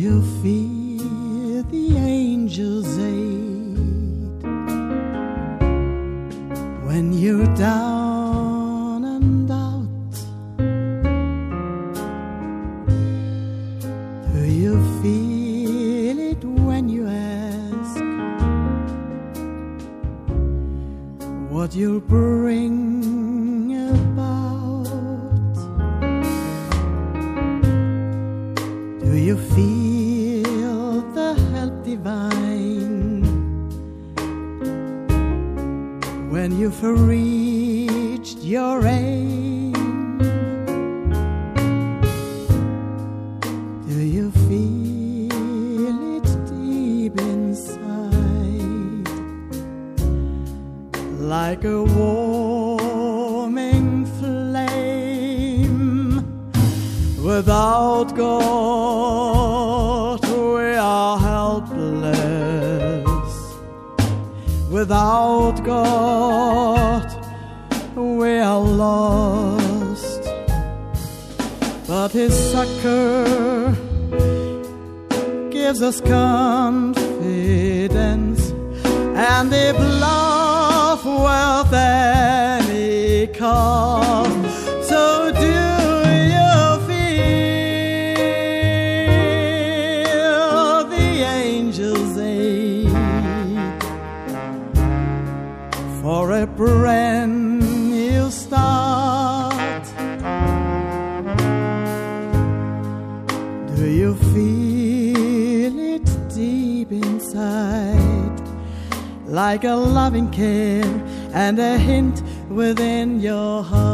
you feel the angels aid when you're down and out? Do you feel it when you ask what you'll bring about? Do you feel the help divine when you've reached your aim? Do you feel it deep inside, like a warming flame? Without God, we are helpless. Without God, we are lost. But His succor gives us confidence, and if love worth any cost, so do you feel the angels aid for a brand new start? Do you feel it deep inside, like a loving care and a hint within your heart?